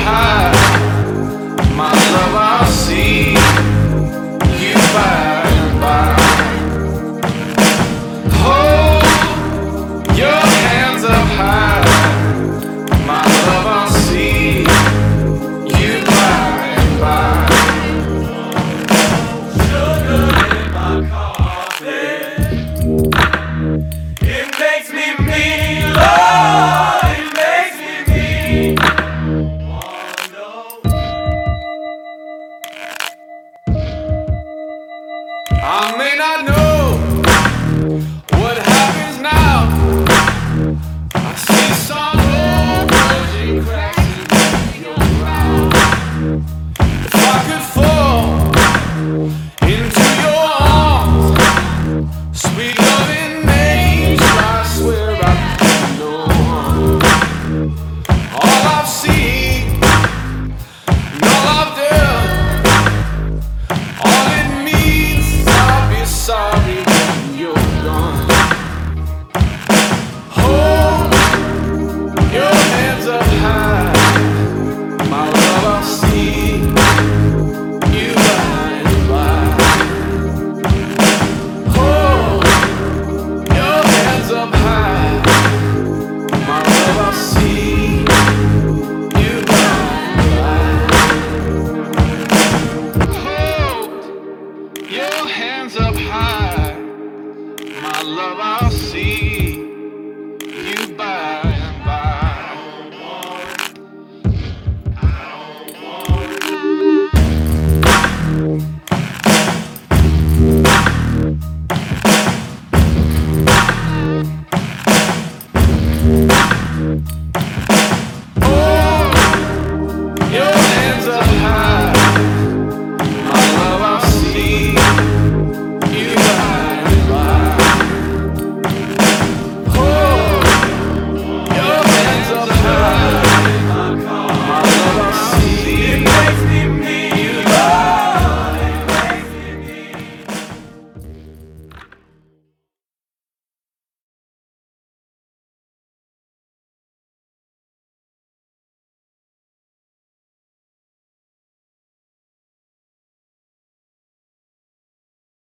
high, my love, I'll see you by and by. Hold your hands up high, my love, I'll see you by and by. Sugar in my coffee, it makes me mean, Lord, it makes me mean. I may not know what happens now. I see some old virgin cracks in your ground. If I could fall into your arms, sweet loving angel, I swear I'd be no harm. All I've seen, and all I've done, all it means is I'll be sorry when you're gone. Hold your hands up high, my love, I'll see you by and by. Hold your hands up high.